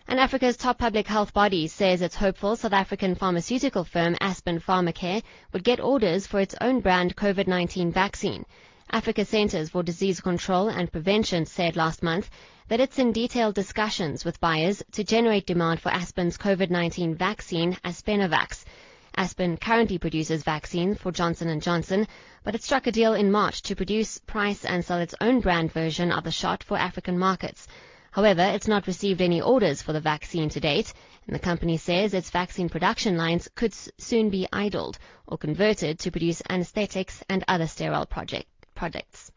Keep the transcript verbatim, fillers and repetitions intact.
And Africa's top public health body says it's hopeful South African pharmaceutical firm Aspen Pharmacare would get orders for its own brand COVID nineteen vaccine. Africa Centers for Disease Control and Prevention said last month that it's in detailed discussions with buyers to generate demand for Aspen's COVID nineteen vaccine, Aspenovax. Aspen currently produces vaccine for Johnson and Johnson, but it struck a deal in March to produce, price and sell its own brand version of the shot for African markets. However, it's not received any orders for the vaccine to date, and the company says its vaccine production lines could s- soon be idled or converted to produce anesthetics and other sterile project- projects.